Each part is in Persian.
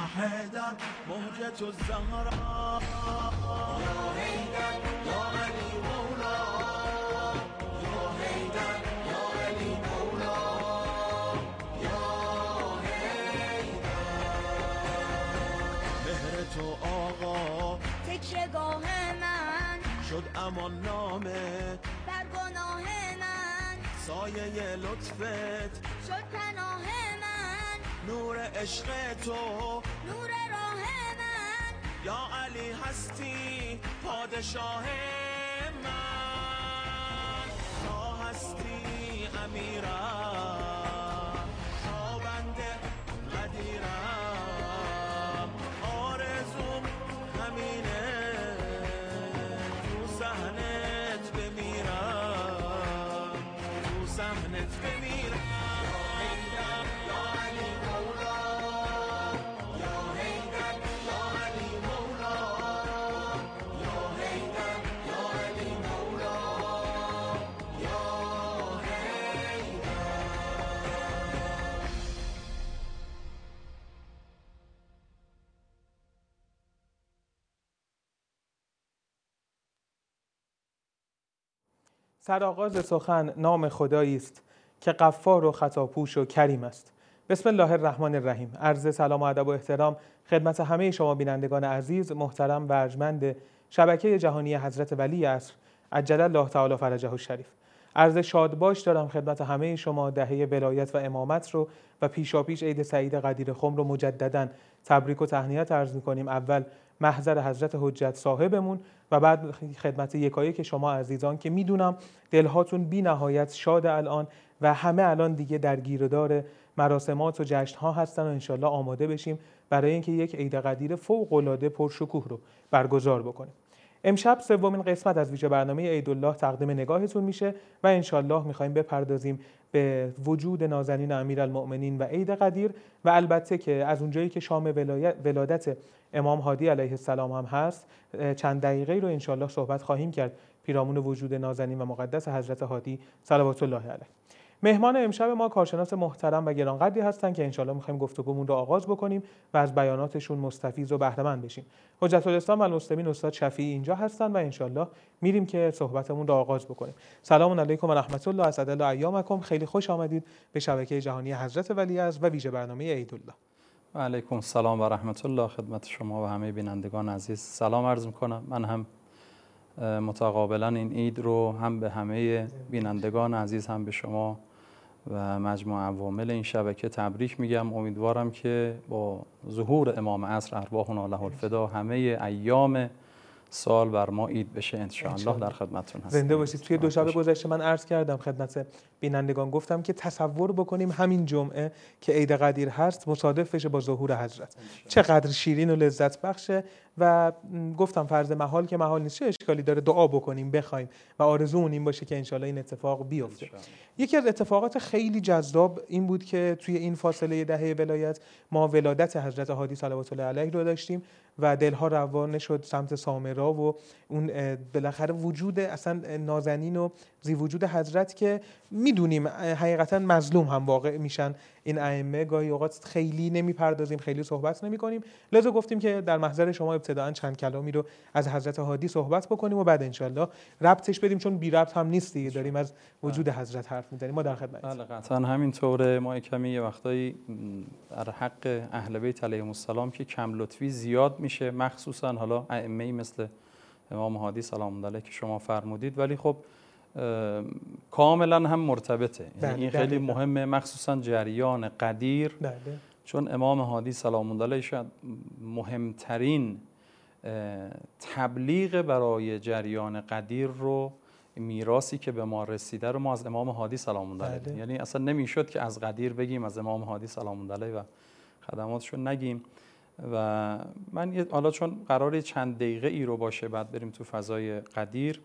حیدر موجة الزهراء یا حیدر یا علی مولا یا حیدر یا علی مولا یا حیدر مهر تو آقا تکیه‌گاه من شد امان نامه بر گناه من، سایه لطفت شد پناه من، نور عشق تو نور راه من، یا علی هستی پادشاه من تا هستی امیرم تا بنده قدیرم آرزوم همینه تو صحنت بمیرم تو صحنت بمیرم سرآغاز سخن نام خدایی است که غفار و خطاپوش و کریم است. بسم الله الرحمن الرحیم. عرض سلام و ادب و احترام خدمت همه شما بینندگان عزیز، محترم و ارجمند شبکه جهانی حضرت ولی عصر عجل الله تعالی فرجه الشریف. عرض شادباش دارم خدمت همه شما. دهه ولایت و امامت رو و پیشاپیش عید سعید قدیر خم رو مجدداً تبریک و تهنیت عرض می‌کنیم. اول محضر حضرت حجت صاحبمون و بعد خدمت یکایک شما عزیزان که میدونم دلهاتون بی نهایت شاد الان و همه الان دیگه در گیردار مراسمات و جشن‌ها هستن و انشالله آماده بشیم برای اینکه یک عید قدیر فوق‌العاده پرشکوه رو برگزار بکنیم. امشب سومین قسمت از ویژه برنامه عیدالله تقدیم نگاهتون میشه و انشالله میخوایم بپردازیم به وجود نازنین امیرالمؤمنین و عید قدیر و البته که از اونجایی که شام ولادت امام هادی علیه السلام هم هست چند دقیقه رو انشالله صحبت خواهیم کرد پیرامون وجود نازنین و مقدس حضرت هادی صلوات الله علیه. مهمان امشب ما کارشناس محترم و گرانقدری هستن که انشالله میخوایم گفتگومون رو آغاز بکنیم و از بیاناتشون مستفیض و بهره مند بشیم. حجت الاسلام و المسلمین استاد شفیعی اینجا هستن و انشالله میریم که صحبتمون رو آغاز بکنیم. سلام علیکم و رحمت الله، اسعد الله ایامکم. خیلی خوش آمدید به شبکه جهانی حضرت ولیعصر و ویژه برنامه عیدالله. و علیکم السلام و رحمت الله خدمت شما و همه بینندگان عزیز سلام عرض میکنم. من هم متقابلا این عید رو هم به همه بینندگان عزیز هم به شما و مجموع عوامل این شبکه تبریک میگم. امیدوارم که با ظهور امام عصر ارواحنا له الفدا همه ایام سال بر ما عید بشه ان شاء الله. در خدمتتون هستم. زنده باشید. توی دو شب گذشته من عرض کردم خدمت بینندگان، گفتم که تصور بکنیم همین جمعه که عید قدیر هست مصادف بشه با ظهور حضرت، چقدر شیرین و لذت بخشه. و گفتم فرض محال که محال نیست، چه اشکالی داره دعا بکنیم بخوایم و آرزومون این باشه که انشالله این اتفاق بیفته. یکی از اتفاقات خیلی جذاب این بود که توی این فاصله دهه ولایت ما ولادت حضرت هادی صلوات الله علیه رو داشتیم و دلها روانه شد سمت سامرا و اون بالاخره وجود اصلا نازنین و زی وجود حضرت که میدونیم حقیقتا مظلوم هم واقع میشن این ائمه. گاهی اوقات خیلی نمیپردازیم، خیلی صحبت نمیکنیم، لذا گفتیم که در محضر شما ابتداء چند کلامی رو از حضرت هادی صحبت بکنیم و بعد انشالله ربطش بدیم، چون بی ربط هم نیست دیگه، داریم از وجود حضرت حرف میزنیم. ما در خدمتیم. بله قطعا همینطوره. ما کمی یه وقتایی در حق اهل بیت علیهم السلام که کم لطفی زیاد میشه، مخصوصا حالا ائمه‌ای مثل امام هادی سلام الله علیه که شما فرمودید، ولی خب کاملا هم مرتبطه. یعنی این خیلی مهمه، مخصوصا جریان قدیر. چون امام هادی سلام الله علیه شاید مهمترین تبلیغ برای جریان قدیر رو، میراثی که به ما رسیده رو ما از امام هادی سلام الله علیه، یعنی اصلا نمیشد که از قدیر بگیم از امام هادی سلام الله علیه و خدماتشون نگیم. و من حالا چون قراره چند دقیقه ای رو باشه بعد بریم تو فضای قدیر،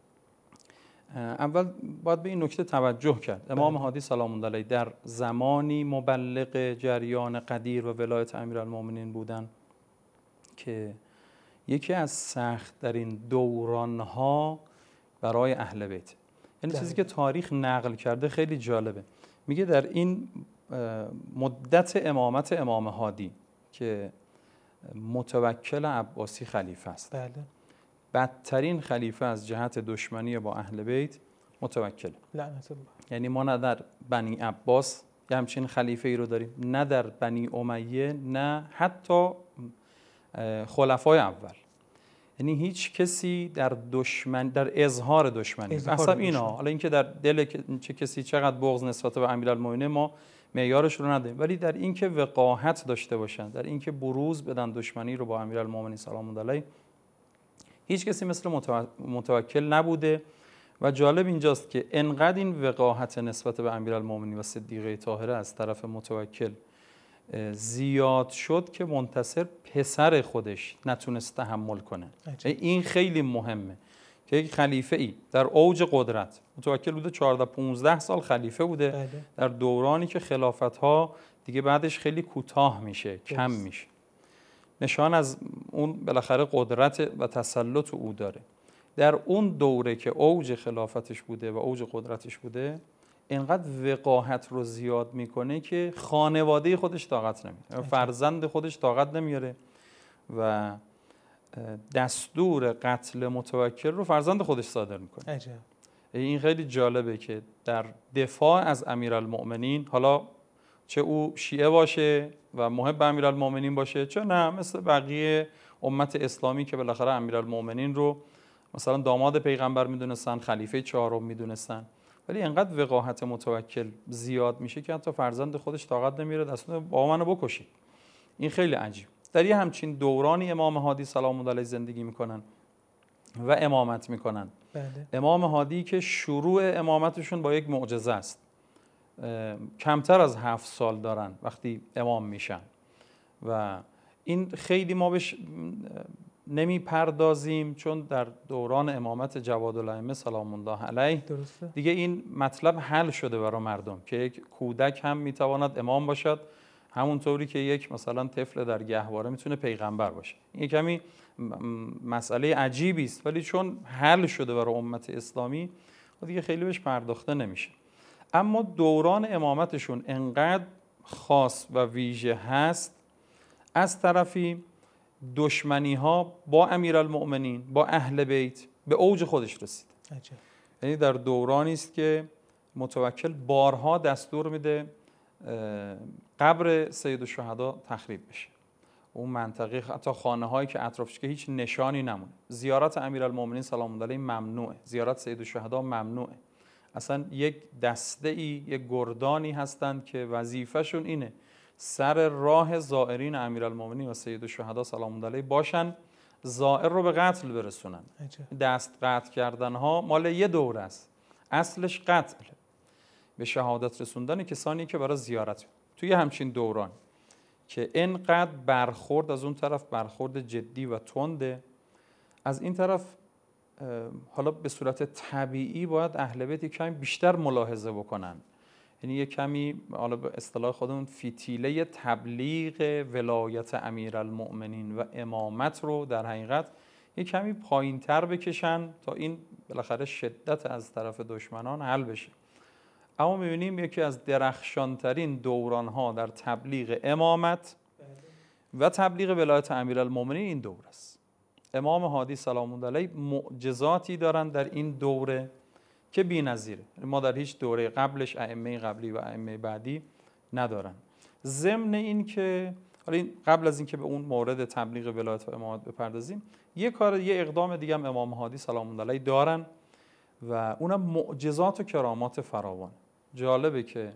اول باید به این نکته توجه کرد. امام هادی سلام الله علیه در زمانی مبلغ جریان قدیر و ولایت امیرالمومنین بودن که یکی از سخت در این دورانها برای اهل بیت، یعنی چیزی که تاریخ نقل کرده خیلی جالبه. میگه در این مدت امامت امام هادی که متوکل عباسی خلیفه است. بله. بدترین خلیفه از جهت دشمنی با اهل بیت متوکل. لعنت الله. یعنی ما نه در بنی عباس یه همچین خلیفه ای رو داریم، نه در بنی امیه، نه حتی خلفای اول. یعنی هیچ کسی در اظهار دشمنی، اصلا اینا، حالا اینکه در دل چه کسی چقدر بغض نسبت به امیرالمومنین ما معیارش رو نداریم، ولی در اینکه وقاحت داشته باشن، در اینکه بروز بدن دشمنی رو با امیرالمومنین سلام الله علیه، هیچ کسی مثل متوکل نبوده. و جالب اینجاست که انقدر این وقاحت نسبت به امیرالمومنین و صدیقه طاهره از طرف متوکل زیاد شد که منتصر پسر خودش نتونست تحمل کنه. این خیلی مهمه که یک خلیفه ای در اوج قدرت، متوکل بوده 14-15 سال خلیفه بوده، در دورانی که خلافت ها دیگه بعدش خیلی کوتاه میشه، کم میشه، نشان از اون بالاخره قدرت و تسلط او داره. در اون دوره که اوج خلافتش بوده و اوج قدرتش بوده، اینقدر وقاحت رو زیاد میکنه که خانواده خودش طاقت نمیاره، فرزند خودش طاقت نمیاره و دستور قتل متوکل رو فرزند خودش صادر میکنه. این خیلی جالبه که در دفاع از امیرالمؤمنین، حالا چه او شیعه باشه و محب امیرالمؤمنین باشه، چه نه مثل بقیه امت اسلامی که بالاخره امیرالمؤمنین رو مثلا داماد پیغمبر میدونستن، خلیفه چهارم میدونستن، ولی انقدر وقاحت متوکل زیاد میشه که حتی فرزند خودش طاقت نمیاره دستور بابا منو بکشید. این خیلی عجیب. در یه همچین دورانی امام هادی سلام الله علیه زندگی میکنن و امامت میکنن. امام هادی که شروع امامتشون با یک معجزه است، کمتر از 7 سال دارن وقتی امام میشن و این خیلی ما بهش نمی پردازیم، چون در دوران امامت جوادالائمه سلام الله علیه دیگه این مطلب حل شده برای مردم که یک کودک هم میتواند امام باشد، همونطوری که یک مثلا طفل در گهواره میتونه پیغمبر باشه. این کمی مسئله عجیبی است، ولی چون حل شده برای امت اسلامی دیگه خیلی بهش پرداخته نمیشه. اما دوران امامتشون انقدر خاص و ویژه هست، از طرفی دشمنی ها با امیرالمؤمنین، با اهل بیت به اوج خودش رسید. یعنی در دورانی است که متوکل بارها دستور میده قبر سید الشهدا تخریب بشه، اون منطقه حتی خانه هایی که اطرافش که هیچ نشانی نمونه. زیارت امیرالمؤمنین سلام الله علیه ممنوعه، زیارت سید الشهدا ممنوعه. اصلا یک دسته ای، یک گردانی هستند که وظیفه‌شون اینه سر راه زائرین امیرالمؤمنین و سید الشهدا سلام الله علیه باشن، زائر رو به قتل برسونن. دست قطع کردن ها مال یه دوره است، اصلش قتل، به شهادت رسوندن کسانی که برای زیارت توی همچین دوران که اینقدر برخورد از اون طرف برخورد جدی و تنده، از این طرف حالا به صورت طبیعی باید اهل بیت کمی بیشتر ملاحظه بکنن. یعنی یک کمی حالا به اصطلاح خودمون فتیله تبلیغ ولایت امیرالمؤمنین و امامت رو در حقیقت یک کمی پایین‌تر بکشن تا این بالاخره شدت از طرف دشمنان حل بشه. اما می‌بینیم یکی از درخشانترین دوران‌ها در تبلیغ امامت و تبلیغ ولایت امیرالمؤمنین این دوره است. امام هادی سلام الله علیه معجزاتی دارن در این دوره که بی‌نظیره. ما در هیچ دوره قبلش ائمه قبلی و ائمه بعدی ندارن. ضمن این که قبل از اینکه به اون مورد تبلیغ ولایت و امامت بپردازیم، یه اقدام دیگه هم امام هادی سلام الله علیه دارن و اونم معجزات و کرامات فراوان. جالبه که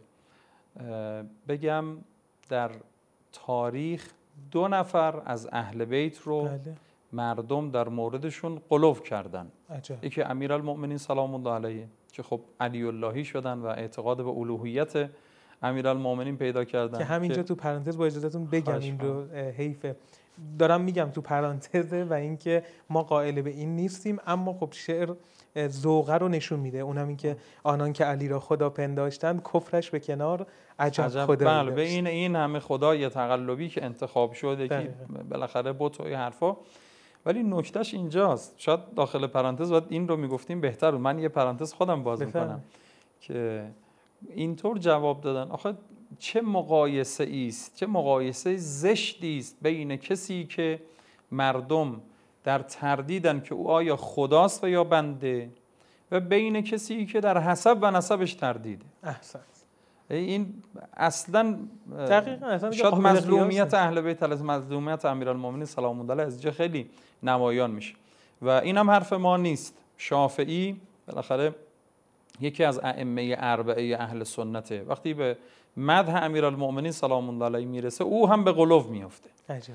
بگم در تاریخ 2 نفر از اهل بیت رو مردم در موردشون غلو کردن. یکی امیرالمؤمنین سلام الله علیه که خب علی اللهی شدن و اعتقاد به الوهیت امیرالمؤمنین پیدا کردن. که همینجا تو پرانتز با اجازهتون بگم این رو، حیفه دارم میگم تو پرانتزه و اینکه ما قائل به این نیستیم، اما خب شعر ذوقه رو نشون میده، اونم این که آنان که علی را خدا پنداشتند کفرش به کنار عجب خدا. بله، به این همه خدای تقلبی که انتخاب شده که بالاخره بت و حرفا. ولی نکتهش اینجاست، شاید داخل پرانتز باید این رو میگفتیم بهتر بود. من یه پرانتز خودم باز میکنم که اینطور جواب دادن. آخه چه مقایسه است، چه مقایسه زشتی است بین کسی که مردم در تردیدن که او آیا خداست و یا بنده، و بین کسی که در حسب و نسبش تردیده. احسن. این اصلا دقیقاً اصلا شاید قابل قیاس مظلومیت نیست. اهل بیت علیهم، مظلومیت امیرالمومنین سلام الله علیه از جا خیلی نمایان میشه و این هم حرف ما نیست. شافعی بالاخره یکی از ائمه اربعه اهل سنته، وقتی به مدح امیرالمومنین سلام الله علیه میرسه او هم به غلو میفته. عجب.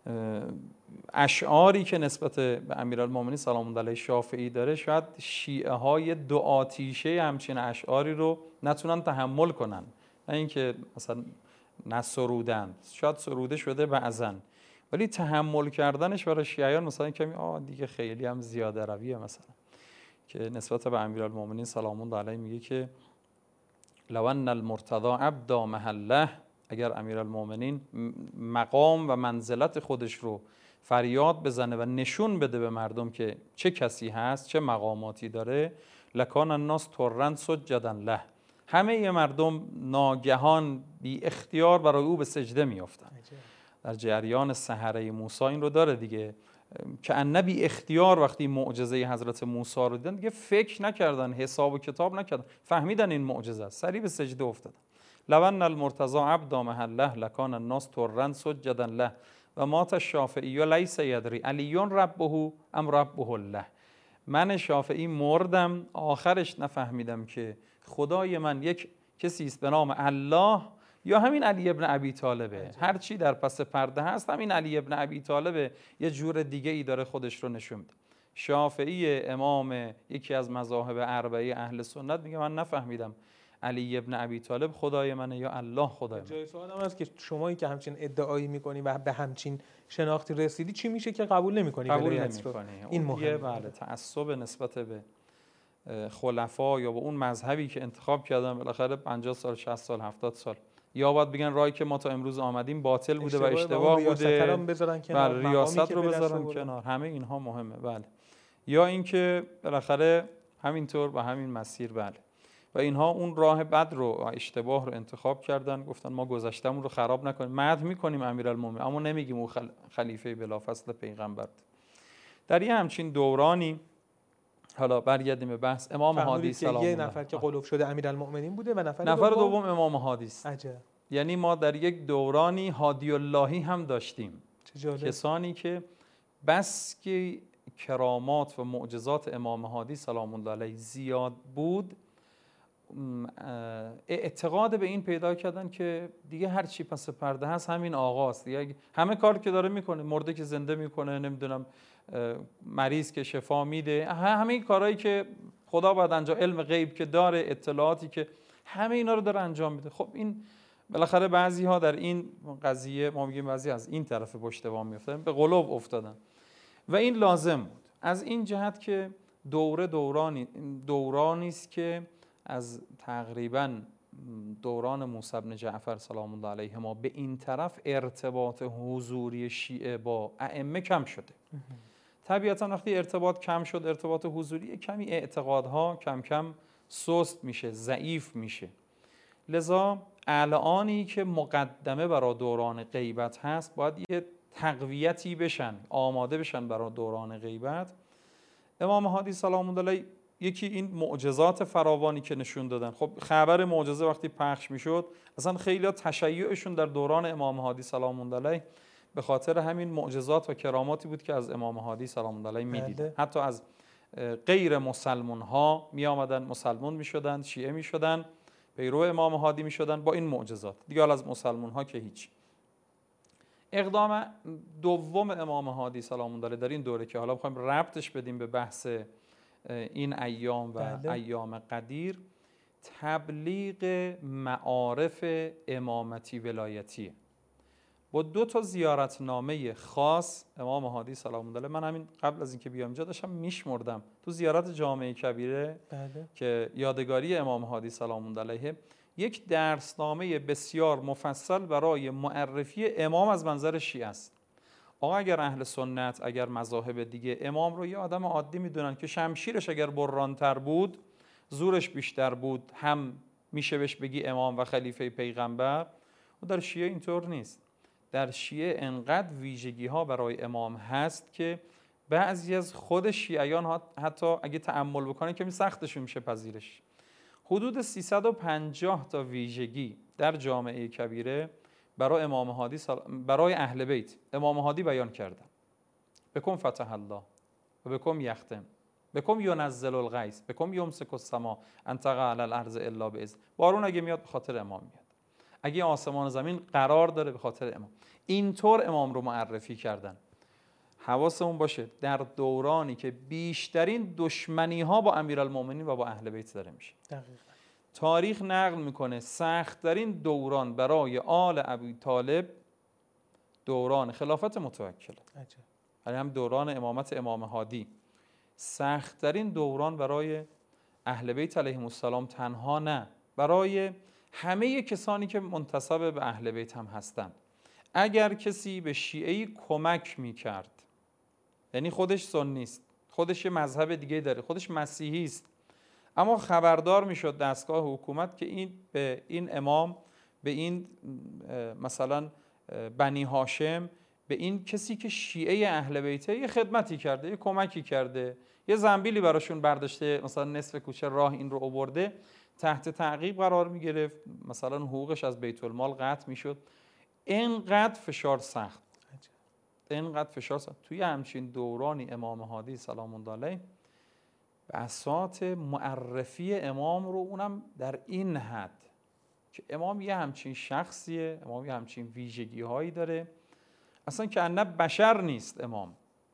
اشعاری که نسبت به امیرالمومنین سلام الله علیه شافعی داره، شاید شیعه های دو آتیشه همچین اشعاری رو نتونن تحمل کنن، نه اینکه مثلا نسرودن، شاید سروده شده بعضن، ولی تحمل کردنش برای شیعیان مثلا کمی دیگه خیلی هم زیاده رویه. مثلا که نسبت به امیرالمومنین سلام الله علیه میگه که لو ان المرتضی ابدا محله، اگر امیرالمومنین مقام و منزلت خودش رو فریاد بزنه و نشون بده به مردم که چه کسی هست، چه مقاماتی داره، لکان الناس طرا سجدا له، همه مردم ناگهان بی اختیار برای او به سجده میافتن. در جریان سحره موسی این رو داره دیگه، که ان بی اختیار وقتی معجزه حضرت موسی رو دیدن دیگه فکر نکردن، حساب و کتاب نکردن، فهمیدن این معجزه است، سریع به سجده افتادن. لو ان المرتضی عبدا محله لکان الناس طرا سجدا له و مات الشافعی لیس یدری علی ربه ام ربه الله. من شافعی مردم، آخرش نفهمیدم که خدای من یک کسی است به نام الله یا همین علی ابن ابی طالبه. هر چی در پس پرده هست همین علی ابن ابی طالبه، یه جور دیگه ای داره خودش رو نشون میده. شافعی امام یکی از مذاهب اربعه اهل سنت میگه من نفهمیدم علی ابن ابی طالب خدای منه یا الله خدای منه. جای سوال هم هست که شمایی که همچین ادعایی میکنی و به همچین شناختی رسیدی، چی میشه که قبول نمیکنی؟ قبول نمیکنی. این مهمه. بله، تعصب نسبت به خلفا یا به اون مذهبی که انتخاب کردن بالاخره 50 سال 60 سال 70 سال، یا باید بگن راهی که ما تا امروز آمدیم باطل بوده و اشتباه بوده، بله ریاست رو بذارن کنار، همه اینها مهمه. بله، یا اینکه بالاخره همینطور و همین مسیر. بله، و اینها اون راه بد رو و اشتباه رو انتخاب کردن، گفتن ما گذشتمون رو خراب نکنیم، مدح میکنیم امیرالمومنین اما نمیگیم او خلیفه بلافاصله پیغمبر. در یه همچین دورانی، حالا برگردیم به بحث، امام هادی سلام الله علیه، یه نفر که قلوب شده امیرالمومنین بوده و نفر دوم امام هادی است. عجب. یعنی ما در یک دورانی هادی اللهی هم داشتیم، کسانی که بس که کرامات و معجزات امام هادی سلام الله علیه زیاد بود، اعتقاد به این پیدا کردن که دیگه هر چی پس پرده هست همین آقاست دیگه، همه کار که داره میکنه، مرده که زنده میکنه، نمیدونم مریض که شفا میده، همه این کارهایی که خدا باید انجام، علم غیب که داره، اطلاعاتی که همه اینا رو داره انجام میده. خب این بالاخره بعضی ها در این قضیه، ما میگیم بعضی از این طرف پشتوام میافتن، به قلوب افتادن و این لازم بود از این جهت که دورانی است که از تقریبا دوران موسی بن جعفر سلام الله علیه ما به این طرف ارتباط حضوری شیعه با ائمه کم شده. طبیعتا وقتی ارتباط کم شد، ارتباط حضوری، کمی اعتقادها کم کم سست میشه، ضعیف میشه. لذا الانی که مقدمه برای دوران غیبت هست باید یه تقویتی بشن، آماده بشن برای دوران غیبت. امام هادی سلام الله علیه یکی این معجزات فراوانی که نشون دادن. خب خبر معجزه وقتی پخش میشد، اصلا خیلی‌ها تشیعشون در دوران امام هادی سلام الله علیه به خاطر همین معجزات و کراماتی بود که از امام هادی سلام الله علیه میدیدن. حتی از غیر مسلمان ها می آمدن، مسلمان می شدن، شیعه می شدن، پیرو امام هادی می شدن با این معجزات. دیگه از مسلمان ها که هیچ. اقدام دوم امام هادی سلام الله علیه در این دوره که حالا بخوایم ربطش بدیم به بحث این ایام و ایام قدیر، تبلیغ معارف امامتی ولایتیه با 2 زیارتنامه خاص امام هادی سلام الله علیه. من همین قبل از اینکه بیام اینجا داشتم میشمردم تو زیارت جامع کبیره که یادگاری امام هادی سلام الله علیه، یک درسنامه بسیار مفصل برای معرفی امام از منظر شیعه است. آقا اگر اهل سنت، اگر مذاهب دیگه امام رو یه آدم عادی میدونن که شمشیرش اگر برانتر بود، زورش بیشتر بود، هم میشه بهش بگی امام و خلیفه پیغمبر. و در شیعه اینطور نیست. در شیعه انقدر ویژگی ها برای امام هست که بعضی از خود شیعیان حتی اگه تأمل بکنه که سختشون میشه پذیرش. حدود 350 تا ویژگی در جامعه کبیره برای امام هادی برای اهل بیت امام هادی بیان کردن. بکن فتح الله و بکن یختم، بکن ینزل الغیث، بکن یمسک السما ان تقع علی الارض الا باذن. بارون اگه میاد به خاطر امام میاد، اگه آسمان و زمین قرار داره به خاطر امام. اینطور امام رو معرفی کردن. حواسمون باشه در دورانی که بیشترین دشمنی ها با امیرالمومنین و با اهل بیت داره میشه. دقیقاً. تاریخ نقل میکنه سخت‌ترین دوران برای آل ابی طالب دوران خلافت متوکله. یعنی هم دوران امامت امام هادی. سخت‌ترین دوران برای اهل بیت علیهم السلام تنها نه، برای همه کسانی که منتسب به اهل بیت هم هستند. اگر کسی به شیعه‌ای کمک میکرد، یعنی خودش سنی است، خودش یه مذهب دیگه داره، خودش مسیحی است، اما خبردار میشد دستگاه حکومت که این به این امام، به این مثلا بنی هاشم، به این کسی که شیعه اهل بیته یه خدمتی کرده، یه کمکی کرده، یه زنبیلی براشون برداشته، مثلا نصف کوچه راه این رو آورده، تحت تعقیب قرار میگرفت، مثلا حقوقش از بیت المال قطع میشد. اینقدر فشار سخت، اینقدر فشار سخت. توی همچین دورانی امام هادی سلام الله علیه بساط معرفی امام رو، اونم در این حد که امام یه همچین شخصیه، امام یه همچین ویژگی هایی داره، اصلا که انه بشر نیست. امام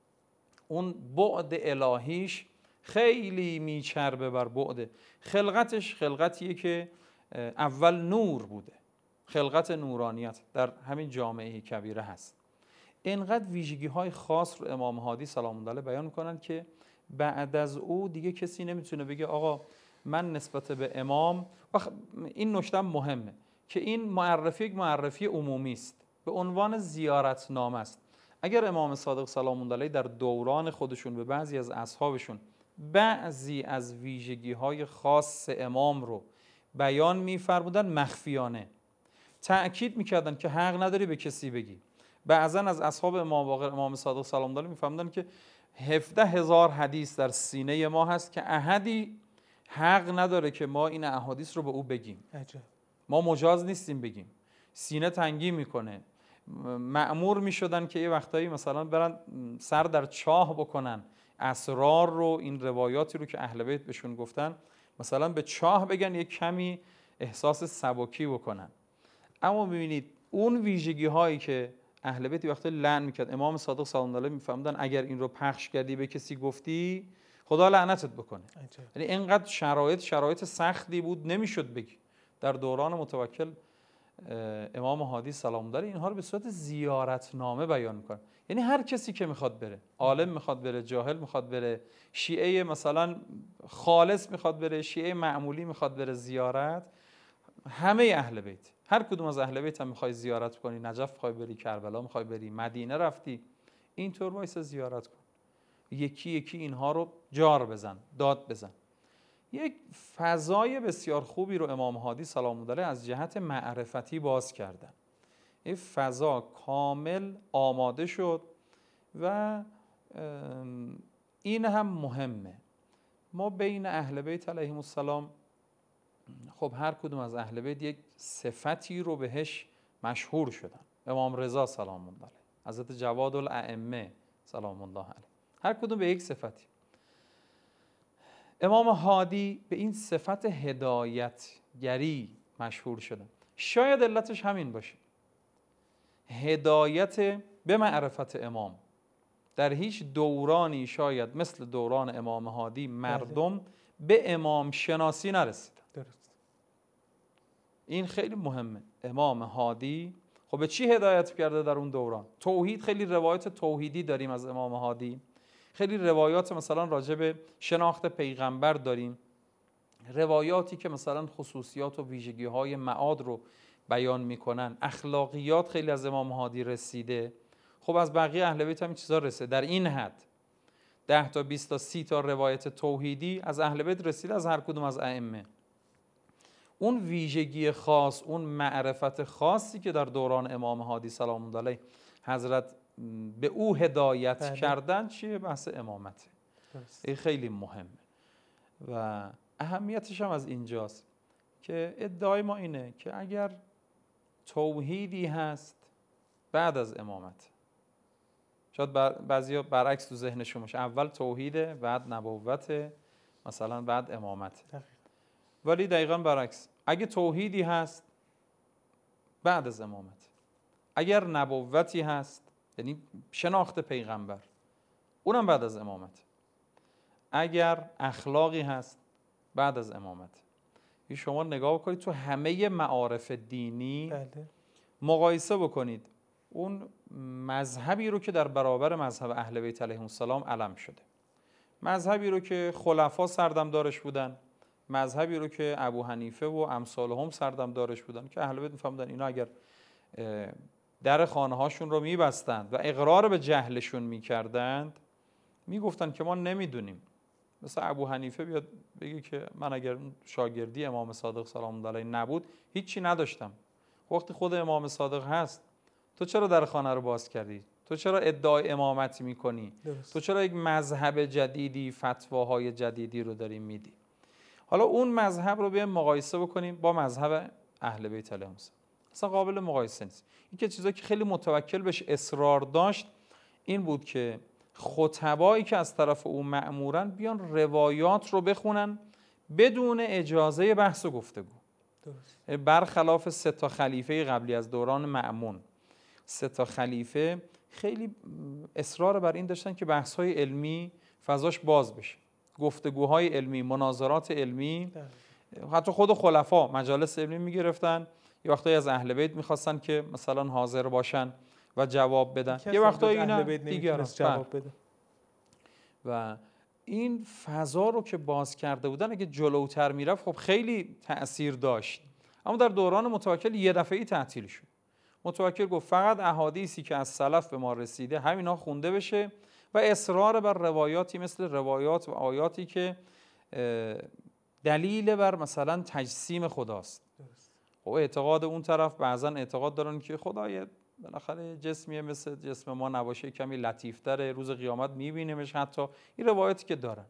اون بعد الهیش خیلی میچربه بر بعد خلقتش. خلقتیه که اول نور بوده، خلقت نورانیت در همین جامعه کبیره هست. اینقدر ویژگی های خاص رو امام هادی سلام الله علیه بیان میکنن که بعد از او دیگه کسی نمیتونه بگه آقا من نسبت به امام. این نکته مهمه که این معرفی یک معرفی عمومی است، به عنوان زیارتنامه است. اگر امام صادق سلام الله علیه در دوران خودشون به بعضی از اصحابشون بعضی از ویژگی های خاص امام رو بیان میفرمودن مخفیانه، تأکید میکردن که حق نداری به کسی بگی. بعضا از اصحاب امام باقر امام صادق سلام الله علیه میفهمدن که 17,000 حدیث در سینه ما هست که احدی حق نداره که ما این احادیث رو به او بگیم. عجب. ما مجاز نیستیم بگیم. سینه تنگی میکنه. مأمور میشدن که یه وقتایی مثلا برن سر در چاه بکنن، اسرار رو، این روایاتی رو که اهل بیت بهشون گفتن مثلا به چاه بگن، یه کمی احساس سبکی بکنن. اما ببینید اون ویژگی هایی که اهل بیت وقتی لعن میکرد، امام صادق سلام الله علیه میفهمدن اگر این رو پخش کردی به کسی گفتی خدا لعنتت بکنه. یعنی اینقدر شرایط سختی بود نمیشد بگی. در دوران متوکل امام هادی سلام الله علیه اینها رو به صورت زیارتنامه بیان میکنه. یعنی هر کسی که میخواد بره، عالم میخواد بره، جاهل میخواد بره، شیعه مثلا خالص میخواد بره، شیعه معمولی میخواد بره زیارت، همه اهل بیت، هر کدوم از اهل بیت هم میخوای زیارت کنی، نجف میخوای بری، کربلا میخوای بری، مدینه رفتی، اینطور وایسا زیارت کن، یکی یکی اینها رو جار بزن، داد بزن. یک فضای بسیار خوبی رو امام هادی سلام الله علیه از جهت معرفتی باز کردن. این فضا کامل آماده شد و این هم مهمه. ما بین اهل بیت علیهم السلام، خب هر کدوم از اهل بیت یک صفتی رو بهش مشهور شدن. امام رضا سلام الله علیه، حضرت جواد الائمه سلام الله علیه، هر کدوم به یک صفتی. امام هادی به این صفت هدایتگری مشهور شدن. شاید علتش همین باشه، هدایت به معرفت امام. در هیچ دورانی شاید مثل دوران امام هادی مردم به امام شناسی نرسیدن. درست. این خیلی مهمه. امام هادی خب به چی هدایت کرده در اون دوران؟ توحید. خیلی روایت توحیدی داریم از امام هادی، خیلی روایات مثلا راجع به شناخت پیغمبر داریم، روایاتی که مثلا خصوصیات و ویژگی های معاد رو بیان میکنن، اخلاقیات خیلی از امام هادی رسیده. خب از بقیه اهل بیت هم این چیزا رسیده. در این حد 10 تا 20 تا 30 تا روایت توحیدی از اهل بیت رسیده، از هر کدوم از ائمه. اون ویژگی خاص، اون معرفت خاصی که در دوران امام هادی سلام الله علیه حضرت به او هدایت کردن چیه؟ بحث امامته. این خیلی مهمه و اهمیتش هم از اینجاست که ادعای ما اینه که اگر توحیدی هست بعد از امامت، شاید بعضیا برعکس تو ذهنشون باشه، اول توحیده بعد نبوت، مثلا بعد امامت، ولی دقیقاً برعکس. اگه توحیدی هست بعد از امامت، اگر نبوتی هست یعنی شناخت پیغمبر، اونم بعد از امامت، اگر اخلاقی هست بعد از امامت. شما نگاه بکنید تو همه معارف دینی مقایسه بکنید اون مذهبی رو که در برابر مذهب اهل بیت علیهم السلام علم شده، مذهبی رو که خلفا سردمدارش بودن، مذهبی رو که ابو حنیفه و امثالهم سردمدارش بودن، که اهل بیت میفهمیدن اینا اگر در خانه هاشون رو میبستند و اقرار به جهلشون میکردند، میگفتن که ما نمیدونیم. مثل ابو حنیفه بیاد بگه که من اگر شاگردی امام صادق سلام الله علیه نبود هیچی نداشتم. وقتی خود امام صادق هست تو چرا در خانه رو باز کردی؟ تو چرا ادعای امامت میکنی؟ تو چرا یک مذهب جدیدی، فتواهای جدیدی رو داری میدی؟ حالا اون مذهب رو بیایم مقایسه بکنیم با مذهب اهل بیت علیهم السلام. اصلا قابل مقایسه نیست. این که چیزایی که خیلی متوکل بهش اصرار داشت این بود که خطبایی که از طرف او مأمورن بیان روایات رو بخونن بدون اجازه بحث و گفتگو. برخلاف 3 خلیفه قبلی از دوران مأمون، 3 خلیفه خیلی اصرار بر این داشتن که بحث‌های علمی فضاش باز بشه، گفتگوهای علمی، مناظرات علمی. حتی خود خلفا مجالس علمی میگرفتن، یه وقتایی از اهل بیت میخواستن که مثلا حاضر باشن و جواب بدن، یه وقتایی اینا دیگران جواب بده. و این فضا رو که باز کرده بودن اگه جلوتر میرفت خب خیلی تأثیر داشت، اما در دوران متوکل یه دفعه‌ای تعطیل شد. متوکل گفت فقط احادیثی که از سلف به ما رسیده همینا خونده بشه و اصرار بر روایاتی مثل روایات و آیاتی که دلیل بر مثلا تجسیم خداست. و اعتقاد اون طرف بعضا اعتقاد دارن که خدای بالاخره جسمیه مثل جسم ما نباشه، کمی لطیفتره، روز قیامت میبینیمش. حتی این روایتی که دارن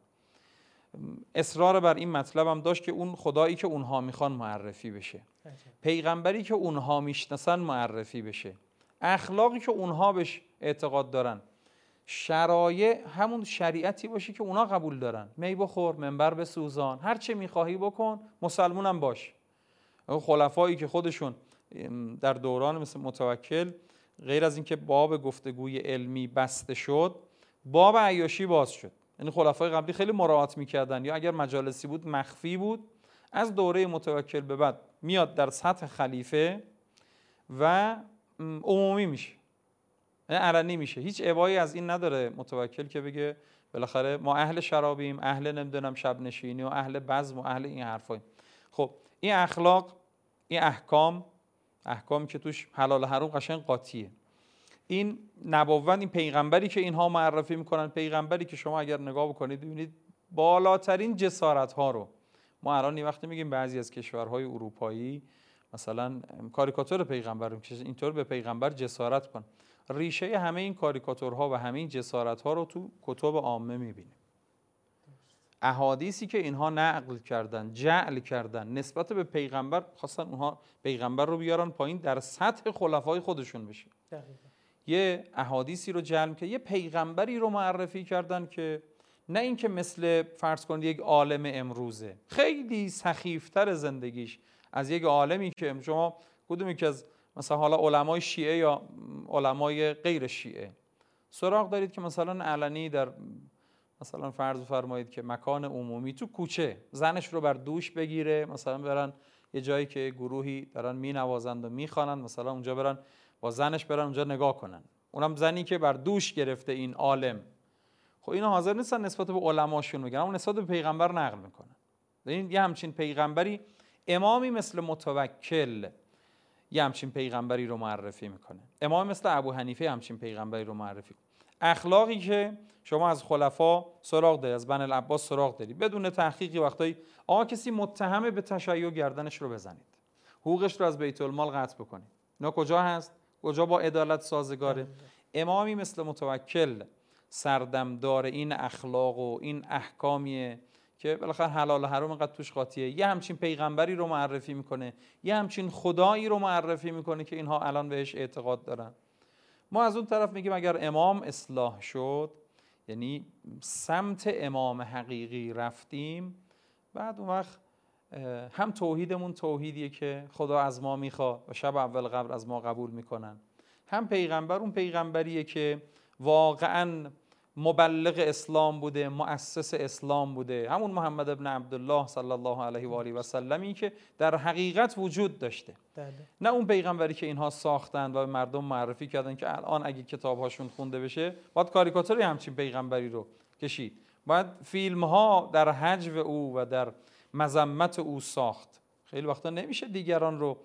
اصرار بر این مطلب هم داشت که اون خدایی که اونها میخوان معرفی بشه، پیغمبری که اونها میشناسن معرفی بشه، اخلاقی که اونها بهش اعتقاد دارن، شرایع همون شریعتی باشه که اونها قبول دارن. می بخور، منبر بسوزان، هر چه میخواهی بکن، مسلمونم باش. خلفایی که خودشون در دوران مثل متوکل غیر از اینکه باب گفتگوی علمی بسته شد، باب عیاشی باز شد. یعنی خلفای قبلی خیلی مراعات میکردن، یا اگر مجالسی بود مخفی بود. از دوره متوکل به بعد میاد در سطح خلیفه و عمومی میشه، یعنی علنی میشه. هیچ ابایی از این نداره متوکل که بگه بالاخره ما اهل شرابیم، اهل نمیدونم شب نشینی و اهل بزم و اهل این حرفایی. خب این اخلاق، این احکام که توش حلال و حرام قشنگ قاطیه. این نبوت، این پیغمبری که اینها معرفی میکنن، پیغمبری که شما اگر نگاه بکنید ببینید بالاترین جسارت ها رو ما الان این وقتی میگیم بعضی از کشورهای اروپایی مثلا کاریکاتور پیغمبر رو میکشن، اینطور به پیغمبر جسارت کن. ریشه همه این کاریکاتورها و همه این جسارت ها رو تو کتب عامه میبینیم. احادیثی که اینها نقل کردن، جعل کردن نسبت به پیغمبر، خواستن اونها پیغمبر رو بیارن پایین در سطح خلفای خودشون بشه. یه احادیثی رو جعل که یه پیغمبری رو معرفی کردن که نه اینکه مثل فرض کنید یک عالم امروزه، خیلی سخیفتر زندگیش از یک عالمی که شما کدومی که از مثلا حالا علمای شیعه یا علمای غیر شیعه سراغ دارید که مثلا علنی در مثلا فرض فرمایید که مکان عمومی تو کوچه زنش رو بر دوش بگیره، مثلا برن یه جایی که گروهی دارن مینوازند و میخوانند، مثلا اونجا برن با زنش برن اونجا نگاه کنن، اونم زنی که بر دوش گرفته این عالم. خب اینا حاضر نیستن نسبت به علماشون بگن، اما نسبت به پیغمبر نقل میکنن. این یه همچین پیغمبری، امامی مثل متوکل یه همچین پیغمبری رو معرفی میکنه، امامی مثل ابو حنیفه همچین پیغمبری رو معرفی کنه. اخلاقی که شما از خلفا سراغ داری، از بنی العباس سراغ داری، بدون تحقیقی وقتایی آقا کسی متهم به تشیع گردنش رو بزنید، حقوقش رو از بیت المال قطع بکنید. اینا کجا هست؟ کجا با عدالت سازگاره؟ امامی مثل متوکل سردمدار این اخلاق و این احکامیه که بالاخره حلال و حرام اینقدر توش قاطیه، یه همچین پیغمبری رو معرفی میکنه، یه همچین خدایی رو معرفی میکنه که اینها الان بهش اعتقاد دارن. ما از اون طرف میگیم اگر امام اصلاح شد، یعنی سمت امام حقیقی رفتیم، بعد اون وقت هم توحیدمون توحیدیه که خدا از ما میخواد و شب اول قبر از ما قبول میکنن، هم پیغمبر اون پیغمبریه که واقعا مبلغ اسلام بوده، مؤسس اسلام بوده، همون محمد ابن عبدالله صلی الله علیه و آله و سلمی که در حقیقت وجود داشته. نه اون پیغمبری که اینها ساختن و به مردم معرفی کردن که الان اگه کتابهاشون خونده بشه باید کاریکاتوری همچین پیغمبری رو کشید، باید فیلم ها در حجو او و در مذمت او ساخت. خیلی وقتا نمیشه دیگران رو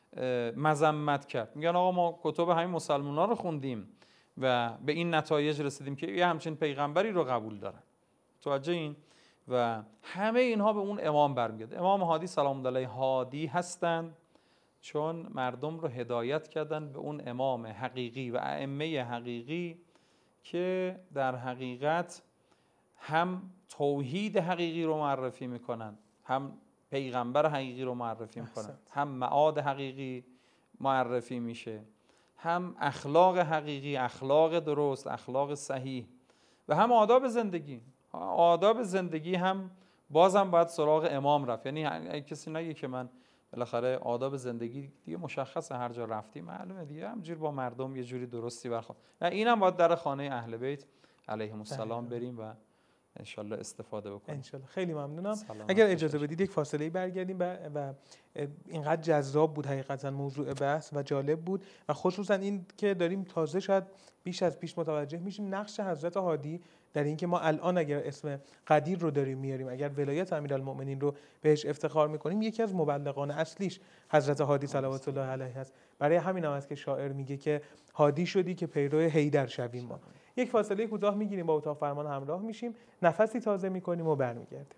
مذمت کرد، میگن آقا ما کتب همین مسلمان‌ها رو خوندیم و به این نتایج رسیدیم که یه همچین پیغمبری رو قبول دارن. توجه این و همه اینها به اون امام برمیگرده. امام هادی سلام الله علیه هادی هستند چون مردم رو هدایت کردن به اون امام حقیقی و ائمه حقیقی که در حقیقت هم توحید حقیقی رو معرفی میکنن، هم پیغمبر حقیقی رو معرفی میکنن، هم معاد حقیقی معرفی میشه، هم اخلاق حقیقی، اخلاق درست، اخلاق صحیح و هم آداب زندگی. آداب زندگی هم بازم باید سراغ امام رفت. یعنی کسی نگه که من بالاخره آداب زندگی دیگه مشخصه، هر جا رفتی معلومه دیگه همجور با مردم یه جوری درستی برخورد. اینم باید در خانه اهل بیت علیهم السلام بریم و انشالله استفاده بکنیم. انشالله. خیلی ممنونم. اگر اجازه بدید یک فاصله برگردیم و اینقدر جذاب بود حقیقتا موضوع بحث و جالب بود و خصوصا این که داریم تازه شاید بیش از پیش متوجه میشیم نقش حضرت هادی در این که ما الان اگر اسم قدیر رو داریم میاریم، اگر ولایت امیرالمؤمنین رو بهش افتخار میکنیم، یکی از مبلغان اصلیش حضرت هادی صلوات الله علیه است. برای همین هم است که شاعر میگه که هادی شدی که پیرو حیدر شویم ما. یک فاصله کوتاه میگیریم، با اتاق فرمان همراه میشیم، نفسی تازه میکنیم و برمیگردیم.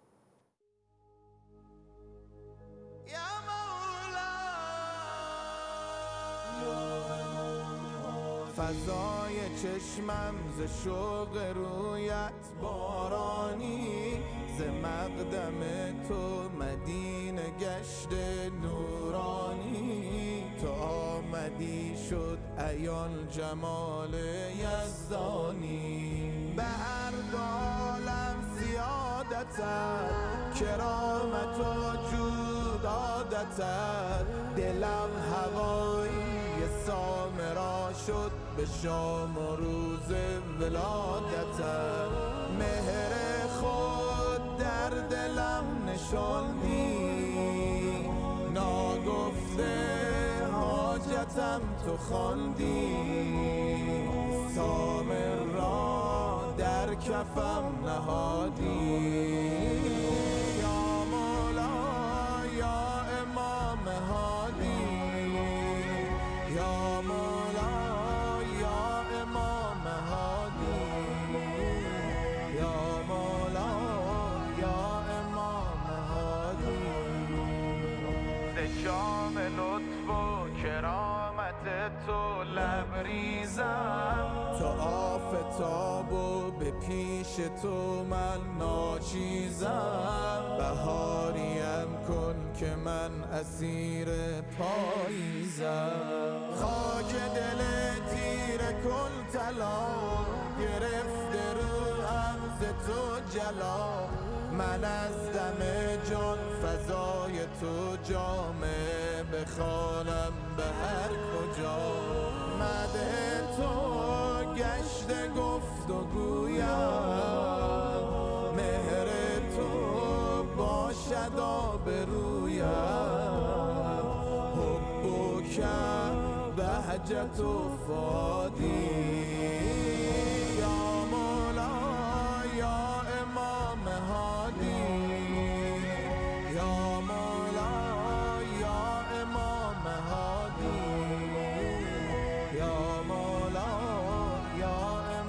فضای چشمم ز شوق رویت بارانی، ز مقدم تو مدینه گشت نورانی، تو آمدی شد عیان جمال یزدانی، به هر عالم زیادتت کرامت و جود عادتت، دلم هوایی سامرا شد به شام و روز ولادتت، مهر خود در دلم نشاندی، ناگفته حاجتم تو خواندی، سامر را در کفم نهادی، یا مولا یا امام هادی، یا مولا یا امام هادی، یا مولا یا امام هادی، ز جام لطف و کرامت تو لبریزم، تو آفتاب و به پیش تو من ناچیزم، بهاریم کن که من اسیر پاییزم، خاک دل تیر کن طلا، گرفته روحم ز تو جلا، من از دم جان فضای تو جامه بخوانم به هر کجا، مده تو گشته گفت و گویم، مهر تو باشد آبرویم، حب کم بهجت و فادی، یا مولا یا امام هادی، یا مولا یا امام هادی، یا مولا یا امام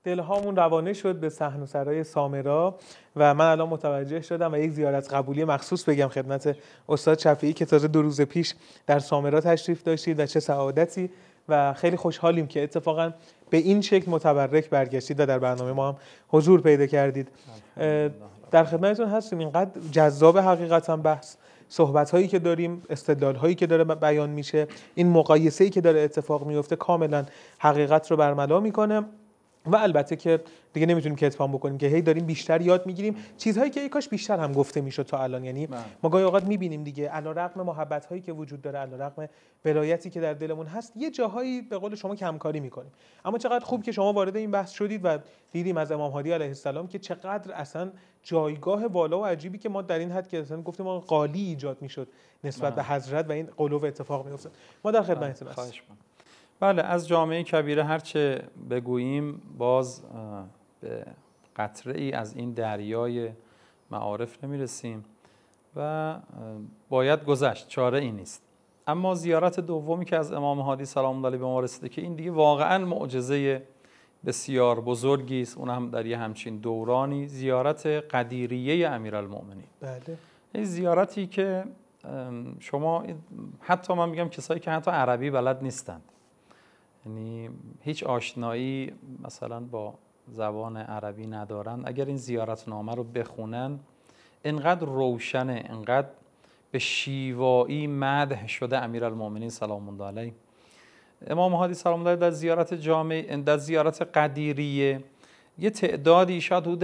دلهامون روانه شد به صحن و سرای سامرا و من الان متوجه شدم و یک زیارت قبولی مخصوص بگم خدمت استاد شفیعی که تازه 2 روز پیش در سامرا تشریف داشتید و چه سعادتی و خیلی خوشحالیم که اتفاقا به این شکل متبرک برگشتید و در برنامه ما هم حضور پیدا کردید. در خدمتتون هستیم. اینقدر جذاب حقیقتا بحث، صحبت‌هایی که داریم، استدلال‌هایی که داره بیان میشه، این مقایسه‌ای که داره اتفاق میفته کاملا حقیقت رو برملا میکنه و البته که دیگه نمیتونیم کتمان بکنیم که هی داریم بیشتر یاد میگیریم چیزهایی که ای کاش بیشتر هم گفته میشد تا الان. یعنی ما گاهی اوقات میبینیم دیگه علیرغم محبت‌هایی که وجود داره، علیرغم ولایتی که در دلمون هست، یه جاهایی به قول شما کمکاری میکنیم. اما چقدر خوب که شما وارد این بحث شدید و دیدیم از امام هادی علیه السلام که چقدر اصلا جایگاه والا و عجیبی که ما در این حد که اصلا گفتیم ما قالی ایجاد میشد نسبت به حضرت و این قلوب اتفاق میافتاد. ما در خدمتتون هستیم. بله، از جامعه کبیره هرچه بگوییم باز به قطره ای از این دریای معارف نمیرسیم و باید گذشت، چاره ای نیست. اما زیارت دومی که از امام هادی سلام الله علیه به ما رسیده که این دیگه واقعا معجزه بسیار بزرگی است، اون هم در یه همچین دورانی، زیارت قدیریه امیرالمؤمنین. بله. این زیارتی که شما حتی من میگم کسایی که حتی عربی بلد نیستند، یعنی هیچ آشنایی مثلا با زبان عربی ندارن، اگر این زیارتنامه رو بخونن انقدر روشنه، انقدر به شیوایی مدح شده امیرالمؤمنین سلام الله علیه. امام هادی سلام الله علیه در زیارت جامع، در زیارت قدیریه یه تعدادی شاید حدود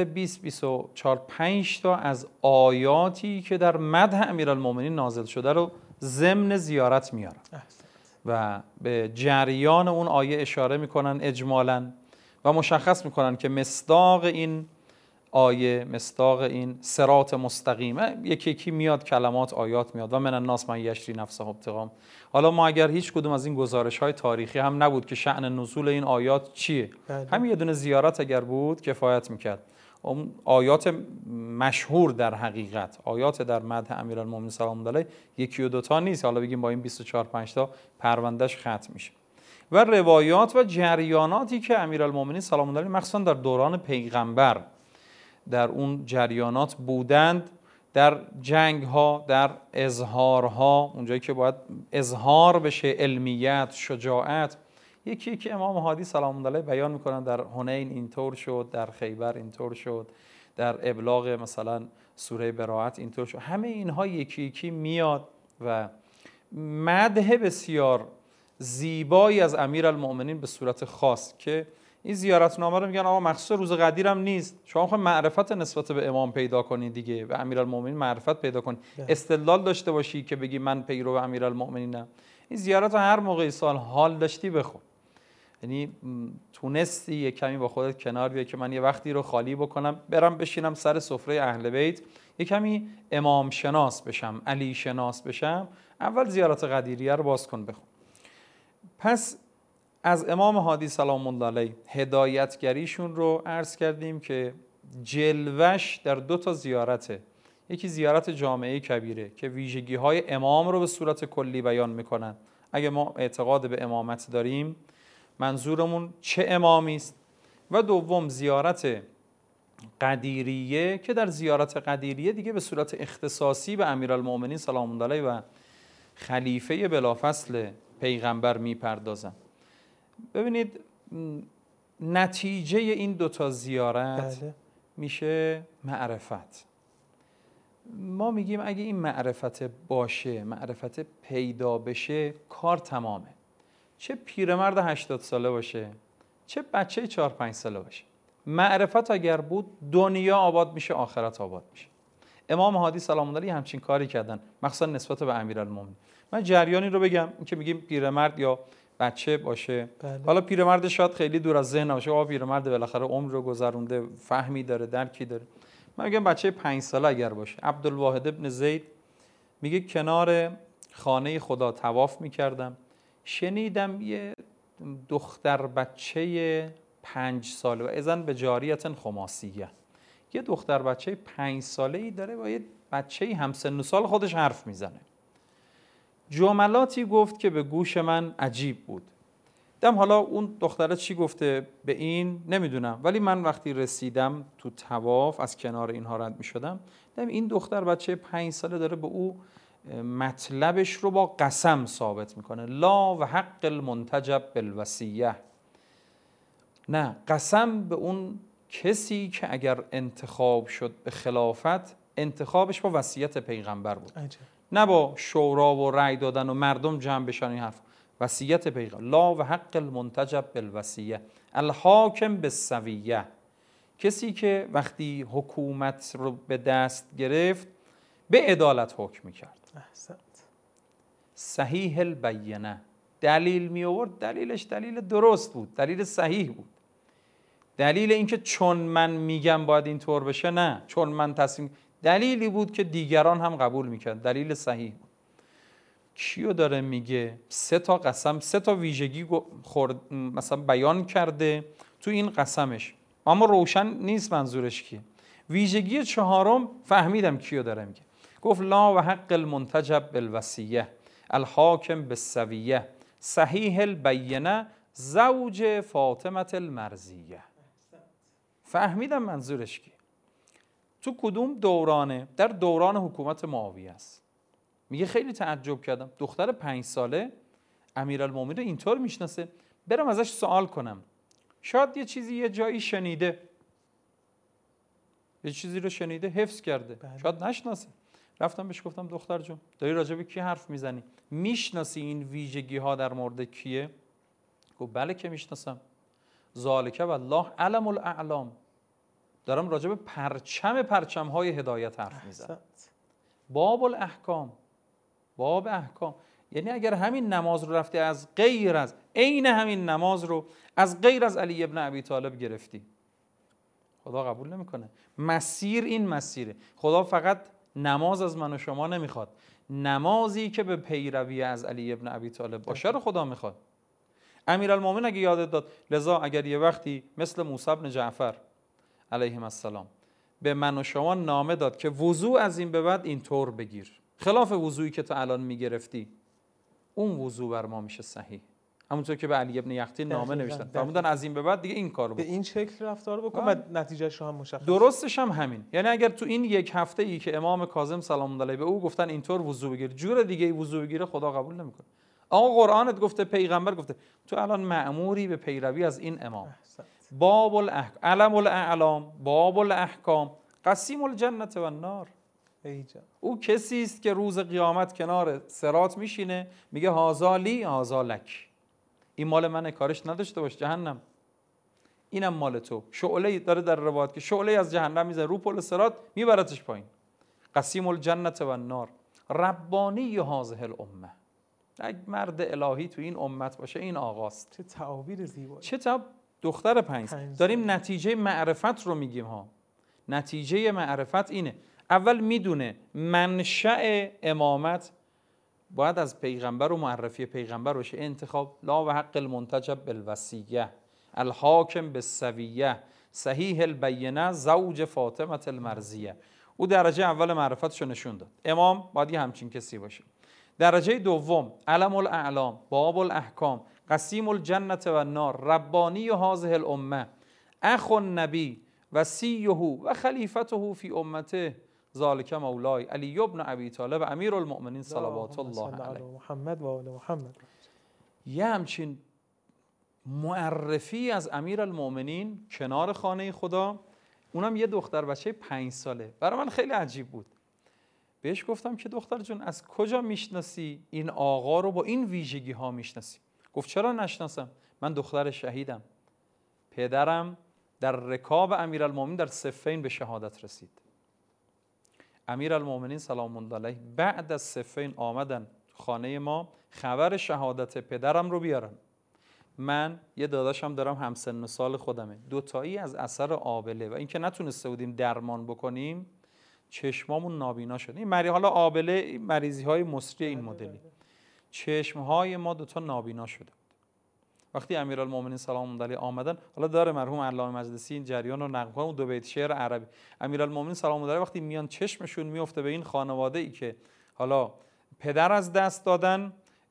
20-25 تا از آیاتی که در مدح امیرالمؤمنین نازل شده رو ضمن زیارت میارن و به جریان اون آیه اشاره میکنن اجمالاً و مشخص میکنن که مصداق این آیه، مصداق این صراط مستقیمه، یکی یکی میاد کلمات آیات میاد و من الناس من یشری نفسه ابتغاء. حالا ما اگر هیچ کدوم از این گزارش های تاریخی هم نبود که شأن نزول این آیات چیه، همین یه دونه زیارت اگر بود کفایت میکرد. اون آیات مشهور در حقیقت، آیات در مدح امیرالمؤمنین سلام الله علیه یکی و دوتا نیست، حالا بگیم با این 24-25 تا پروندهش ختم میشه. و روایات و جریاناتی که امیرالمؤمنین سلام الله علیه مخصوصا در دوران پیغمبر در اون جریانات بودند، در جنگ ها، در اظهارها، اونجایی که باید اظهار بشه علمیت، شجاعت، یکی یکی امام هادی سلام الله علیه بیان میکنن. در حنین اینطور شد، در خیبر اینطور شد، در ابلاغ مثلا سوره براءت اینطور شد. همه اینها یکی یکی میاد و مدح بسیار زیبایی از امیرالمؤمنین به صورت خاص که این زیارتنامه رو میگن آقا مخصوص روز قدیر هم نیست، شما خواهید معرفت نسبت به امام پیدا کنید دیگه، و امیرالمؤمنین معرفت پیدا کنید، استدلال داشته باشی که بگی من پیرو امیرالمؤمنینم. این زیارت رو هر موقع سال حال داشتی بخون، یعنی تونستی یه کمی با خودت کنار بیا که من یه وقتی رو خالی بکنم برم بشینم سر سفره اهل بیت یه کمی امام شناس بشم، علی شناس بشم، اول زیارت قدیریه رو باز کن بخون. پس از امام هادی سلام الله علیه هدایتگریشون رو عرض کردیم که جلوش در 2 تا زیارته. یکی زیارت جامعه کبیره که ویژگی های امام رو به صورت کلی بیان میکنن. اگه ما اعتقاد به امامت داریم منظورمون چه امامی است. و دوم زیارت قدیریه که در زیارت قدیریه دیگه به صورت اختصاصی به امیرالمؤمنین سلام الله علیه و خلیفه بلافصل پیغمبر میپردازن. ببینید نتیجه این 2 تا زیارت میشه معرفت. ما میگیم اگه این معرفت باشه، معرفت پیدا بشه، کار تمامه. چه پیرمرد 80 ساله باشه، چه بچه 4-5 ساله باشه، معرفت اگر بود دنیا آباد میشه، آخرت آباد میشه. امام هادی سلام الله علیه همچین کاری کردن، مخصوصا نسبت به امیرالمؤمنین. من جریانی رو بگم که میگیم پیرمرد یا بچه باشه. حالا پیرمرد شاید خیلی دور از ذهن باشه، آقا پیرمرد بالاخره عمر رو گذرونده، فهمی داره، درکی داره. من میگم بچه 5 ساله اگر باشه. عبدالواحد ابن زید میگه کنار خانه خدا طواف میکردم، شنیدم یه دختر بچه 5 ساله و اذن به جاریت خماسیه، یه دختر بچه 5 ساله‌ای داره با یه بچه همسن و سال خودش حرف میزنه. جملاتی گفت که به گوش من عجیب بود. دیدم حالا اون دختره چی گفته به این نمیدونم، ولی من وقتی رسیدم تو طواف از کنار اینها رد میشدم دیدم این دختر بچه 5 ساله داره به او مطلبش رو با قسم ثابت میکنه. لا و حق المنتجب بالوصیه، نه قسم به اون کسی که اگر انتخاب شد به خلافت انتخابش با وصیت پیغمبر بود، نه با شورا و رأی دادن و مردم جمع بشن این حرف. وصیت پیغمبر. لا و حق المنتجب بالوصیه الحاکم بالسویه، کسی که وقتی حکومت رو به دست گرفت به عدالت حکم میکرد. احسنت. صحیح البینه، دلیل می آورد، دلیلش دلیل درست بود، دلیل صحیح بود. دلیل اینکه چون من میگم باید اینطور بشه، نه چون من تصمیم، دلیلی بود که دیگران هم قبول میکرد، دلیل صحیح بود. کیو داره میگه؟ 3 تا قسم، 3 تا ویژگی مثلا بیان کرده تو این قسمش، اما روشن نیست منظورش کیه. ویژگی 4م فهمیدم کیو داره میگه. گفت لا و حق المنتجب بالوصیه الحاکم بالسویه صحیح البینه زوج فاطمه المرضیه. فهمیدم منظورش کیه. تو کدوم دورانه؟ در دوران حکومت معاویه است. میگه خیلی تعجب کردم دختر 5 ساله امیرالمومنین رو اینطور میشناسه، برم ازش سوال کنم، شاید یه چیزی یه جایی شنیده، یه چیزی رو شنیده حفظ کرده، شاید نشناسه. رفتم بهش گفتم دختر جون داری راجع به کی حرف میزنی؟ میشناسی این ویژگی ها در مورد کیه؟ گفت بله که میشناسم. ذالک والله علم الاعلام، دارم راجع به پرچم های هدایت حرف میزنم. باب الاحکام، باب احکام، یعنی اگر همین نماز رو رفتی از غیر از عین همین نماز رو از غیر از علی ابن ابی طالب گرفتی، خدا قبول نمیکنه. مسیر این مسیره. خدا فقط نماز از من و شما نمیخواد، نمازی که به پیروی از علی ابن ابی طالب باشه رو خدا میخواد. امیرالمومنین اگه یادت داد، لذا اگر یه وقتی مثل موسی بن جعفر علیهم السلام به من و شما نامه داد که وضو از این به بعد اینطور بگیر، خلاف وضویی که تا الان میگرفتی، اون وضو بر ما میشه صحیح. همونطور که به علی ابن یقطین نامه نوشتن فرمودن از این به بعد دیگه این کارو بکن، به این شکل رفتار بکن و نتیجهش رو هم مشخص. درستش هم همین. یعنی اگر تو این 1 هفته ای که امام کاظم سلام الله علیه به او گفتن اینطور وضو بگیر، جور دیگه ای وضو بگیره، خدا قبول نمیکنه. آقا قرآنت گفته، پیغمبر گفته، تو الان مأموری به پیروی از این امام. باب الاحکام، علم الاعلام، باب الاحکام، قسیم الجنه و النار. او کسی است که روز قیامت کنار صراط میشینه میگه هذا لی هذا لک، این مال منه، کارش نداشته باش جهنم، اینم مال تو. شعله داره در روایت که شعله از جهنم میزنه رو پل صراط میبرتش پایین. قسیم الجنه و النار، ربانی هذه الامه، یک مرد الهی تو این امت باشه این آقاست. چه تعابیر زیبایی. چه دختر 5. داریم نتیجه معرفت رو میگیم ها. نتیجه معرفت اینه، اول میدونه منشأ امامت باید از پیغمبر و معرفی پیغمبر باشه، انتخاب. لا و حق المنتجب بالوصیه الحاکم بالسویه صحیح البینه زوج فاطمه المرضیه. او درجه اول معرفتشو نشون داد، امام باید یه همچین کسی باشه. درجه دوم علم الاعلام، باب الاحکام، قسیم الجنه و النار، ربانی هذه الامه، اخ النبی وصیه و خلیفته فی امته، ذالک مولای علی ابن ابی طالب امیر المؤمنین صلوات الله علیه. محمد و آل محمد. یه همچین معرفی از امیر المؤمنین کنار خانه خدا، اونم یه دختر بچه 5 ساله، برای من خیلی عجیب بود. بهش گفتم که دختر جون از کجا میشناسی این آقا رو با این ویژگی ها میشناسی؟ گفت چرا نشناسم، من دختر شهیدم، پدرم در رکاب امیرالمومنین در صفین به شهادت رسید. امیرالمومنین سلام الله علیه بعد از صفین آمدن خانه ما خبر شهادت پدرم رو بیارن. من یه داداشم دارم همسن و سال خودمه، 2 تایی از اثر آبله و اینکه نتونسته بودیم درمان بکنیم چشمامون نابینا شد. این حالا آبله مریضی های مصری این مدلی، چشمهای ما 2 تا نابینا شده. وقتی امیرالمومنین سلام الله علیه آمدن، حالا داره مرحوم علامه مجلسی این جریان رو نقل کنه، 2 بیت شعر عربی. امیرالمومنین سلام الله علیه وقتی میان چشمشون میفته به این خانواده ای که حالا پدر از دست دادن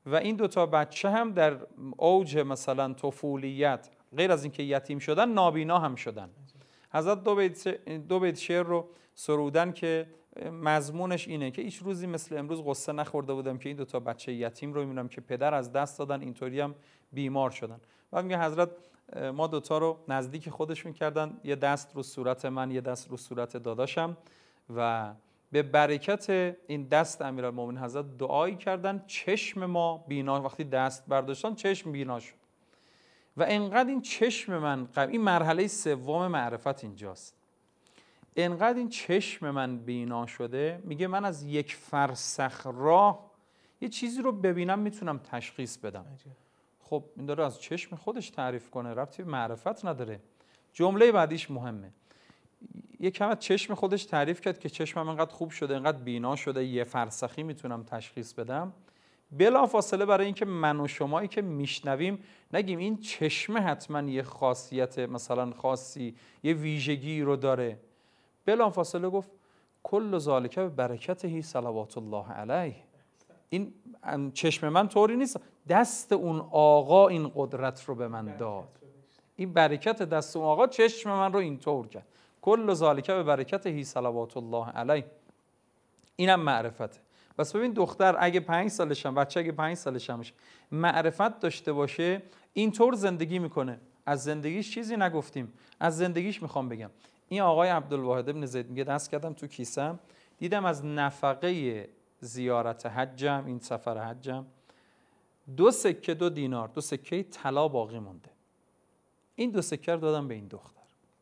و این دوتا بچه هم در اوج مثلا طفولیت غیر از اینکه یتیم شدن نابینا هم شدن. حضرت دو بیت شعر رو سرودن که مضمونش اینه که هیچ روزی مثل امروز غصه نخورده بودم که این دوتا بچه یتیم رو میبینم که پدر از دست دادن، اینطوری هم بیمار شدن. بعد میگه حضرت ما دوتا رو نزدیک خودشون کردن، یه دست رو صورت من، یه دست رو صورت داداشم و به برکت این دست امیرالمومنین حضرت دعایی کردن، چشم ما بینا، وقتی دست برداشتن چشم بینا شد. و انقدر این چشم من این مرحله سوم معرفت اینجاست، انقدر این چشم من بینا شده، میگه من از یک فرسخ راه یه چیزی رو ببینم میتونم تشخیص بدم. خب این داره از چشم خودش تعریف کنه، ربطی به معرفت نداره. جمله بعدیش مهمه، یه کم از چشم خودش تعریف کرد که چشمم انقدر خوب شده، انقدر بینا شده، یه فرسخی میتونم تشخیص بدم. بلا فاصله برای اینکه من و شمایی که میشنویم نگیم این چشم حتما یه خاصیت مثلا خاصی، یه ویژگی رو داره، بلا فاصله گفت کل ذالک به برکته صلوات الله علیه. این چشم من طوری نیست، دست اون آقا این قدرت رو به من داد، این برکت دست اون آقا چشم من رو اینطور کرد. کل ذالک به برکته صلوات الله علیه. اینم معرفته. بس ببین دختر اگه 5 سالش هم، بچه اگه 5 سالش هم معرفت داشته باشه اینطور زندگی میکنه. از زندگیش چیزی نگفتیم، از زندگیش میخوام بگم. این آقای عبدالواحد ابن زید میگه دست کردم تو کیسم دیدم از نفقه زیارت حجم، این سفر حجم، 2 سکه 2 دینار 2 سکه طلا باقی مونده. این 2 سکه رو دادم به این دختر.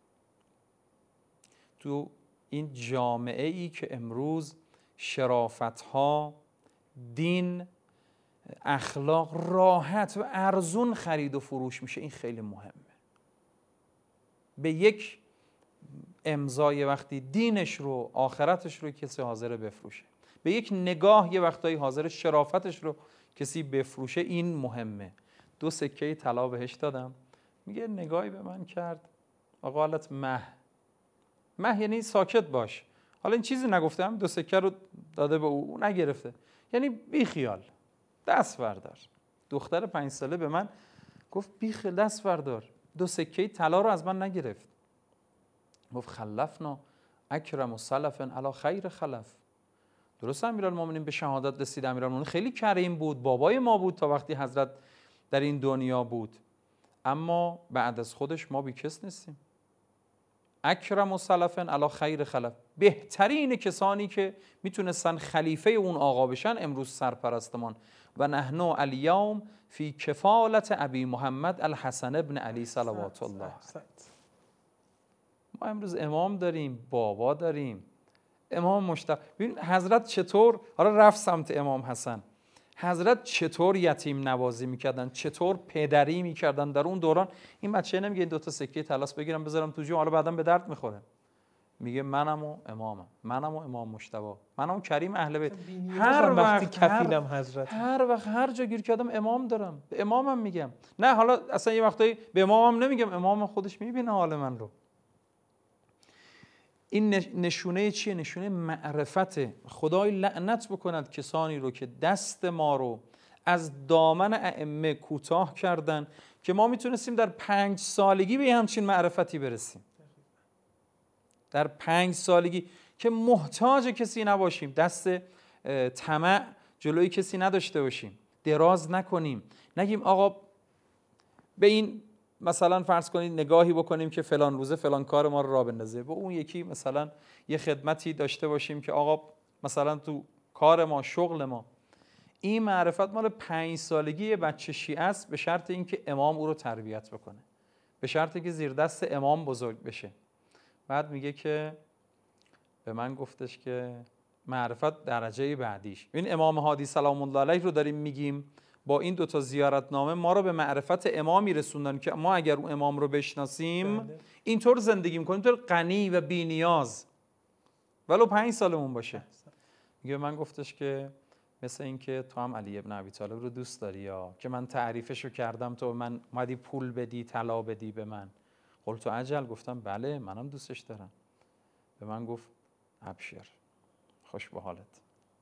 تو این جامعه ای که امروز شرافت‌ها، دین، اخلاق راحت و ارزون خرید و فروش میشه، این خیلی مهمه. به یک امضای وقتی دینش رو، آخرتش رو کسی حاضر بفروشه، به یک نگاه یه وقتایی حاضر شرافتش رو کسی بفروشه، این مهمه. 2 سکه طلا بهش دادم، میگه نگاهی به من کرد، آقا حالت مه یعنی ساکت باش، حالا این چیزی نگفتم، 2 سکه رو داده به او نگرفته، یعنی بی خیال دست بردار. دختر 5 ساله به من گفت بی خیال دست بردار، 2 سکه طلا رو از من نگرفت. گفت خلفنا اکرم و سلفن علی خیر خلف. درست امیرالمومنین به شهادت رسید، امیرالمومنین خیلی کریم بود، بابای ما بود تا وقتی حضرت در این دنیا بود، اما بعد از خودش ما بی کس نیستیم. اکرم و سلفن علی خیر خلف، بهترین کسانی که میتونستن خلیفه اون آقا بشن امروز سرپرستمان. و نحن الیوم فی کفالت ابی محمد الحسن ابن علی صلوات الله. ما امروز امام داریم، بابا داریم، امام مشتاق. ببین حضرت چطور، حالا رفت سمت امام حسن، حضرت چطور یتیم نوازی میکردن، چطور پدری میکردن در اون دوران. این بچه نمیگه این 2 تا سکه طلاس بگیرم بذارم تو جیبم حالا بعداً به درد میخوره، میگه منم و امامم، منم و امام مجتبی، منم و کریم اهل بیت. هر وقت کفیلم حضرت، هر وقت هر جا گیر کردم امام دارم، به امامم میگم. نه حالا اصلا یه وقتایی به امامم نمیگم، امام خودش میبینه حال من رو. این نشونه چیه؟ نشونه معرفت. خدای لعنت بکند کسانی رو که دست ما رو از دامن ائمه کوتاه کردن که ما میتونستیم در 5 سالگی به همچین معرفتی برسیم. در 5 سالگی که محتاج کسی نباشیم، دست طمع جلوی کسی نداشته باشیم، دراز نکنیم، نگیم آقا به این مثلا فرض کنید نگاهی بکنیم که فلان روزه فلان کار ما رو راه بندازه، به اون یکی مثلا یه خدمتی داشته باشیم که آقا مثلا تو کار ما، شغل ما. این معرفت مال 5 سالگی بچه شیعه است، به شرط اینکه امام او رو تربیت بکنه، به شرطی که زیر دست امام بزرگ بشه. بعد میگه که به من گفتش که معرفت درجه بعدیش، این امام هادی سلام الله علیه رو داریم میگیم، با این 2 تا زیارتنامه ما رو به معرفت امامی رسوندن که ما اگر اون امام رو بشناسیم اینطور زندگی میکنیم، اینطور غنی و بی نیاز، ولو 5 سالمون باشه. میگه من گفتش که مثل این که تو هم علی ابن ابی طالب رو دوست داری، یا که من تعریفشو کردم تو من اومدی پول بدی، طلا بدی به من. قلت اجل، گفتم بله منم دوستش دارم. به من گفت ابشر، خوش به حالت،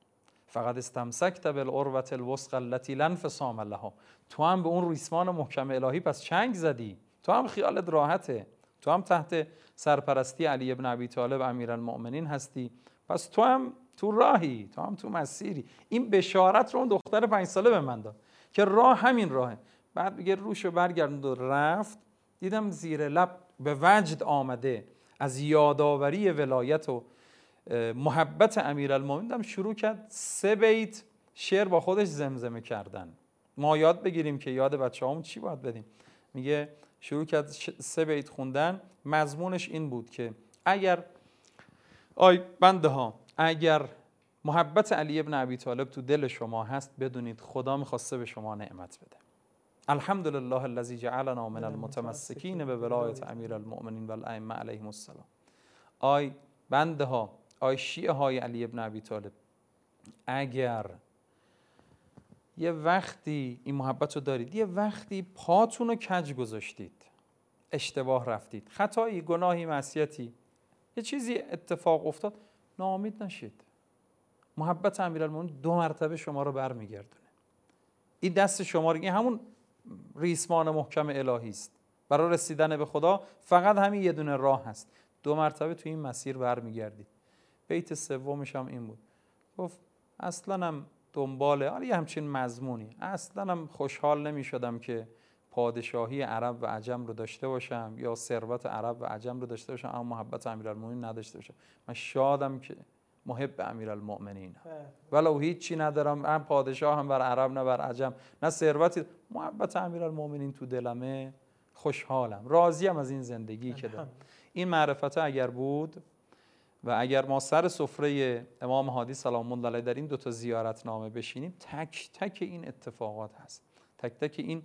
فقد استمسکت بالعروة الوثقی التي لا انفصام لها. تو هم به اون ریسمان محکم الهی پس چنگ زدی، تو هم خیالت راحته، تو هم تحت سرپرستی علی ابن ابی طالب امیرالمؤمنین هستی، پس تو هم تو راهی، تو هم تو مسیری. این بشارت رو اون دختر 5 ساله به من داد که راه همین راهه. بعد میگه روشو برگردوند و رفت. دیدم زیر لب به وجد آمده از یادآوری ولایت و محبت امیرالمومنین، شروع کرد 3 بیت شعر با خودش زمزمه کردن. ما یاد بگیریم که یاد بچه‌هامون چی باید بدیم. میگه شروع کرد 3 بیت خوندن. مضمونش این بود که اگر بنده ها، اگر محبت علی ابن ابی طالب تو دل شما هست، بدونید خدا میخواسته به شما نعمت بده. الحمدلله الذی جعلنا من المتمسکین به ولایت امیرالمؤمنین و الائمه علیهم السلام. آی بنده ها، آی شیعه های علی ابن ابی طالب، اگر یه وقتی این محبت رو دارید، یه وقتی پاتون رو کج گذاشتید، اشتباه رفتید، خطایی، گناهی، معصیتی، یه چیزی اتفاق افتاد، ناامید نشید. محبت امیرالمومنین 2 مرتبه شما رو برمیگردونه. این دست شما رو، این همون ریسمان محکم الهی است برای رسیدن به خدا. فقط همین یه دونه راه هست، 2 مرتبه تو این مسیر برمیگردید. بیت سومش هم این بود، گفت اصلا هم دنبال یه همچین مضمونی، اصلا هم خوشحال نمی شدم که پادشاهی عرب و عجم رو داشته باشم یا ثروت عرب و عجم رو داشته باشم اما محبت امیرالمومنین نداشته باشم. من شادم که محب امیرالمؤمنین، ولو هیچی ندارم، هم پادشاه هم بر عرب نه بر عجم، نه ثروتی، محبت امیرالمؤمنین تو دلمه، خوشحالم، راضیم از این زندگی که دارم. این معرفت اگر بود و اگر ما سر سفره امام هادی سلام الله علیه در این 2 زیارتنامه بشینیم، تک تک این اتفاقات هست، تک تک این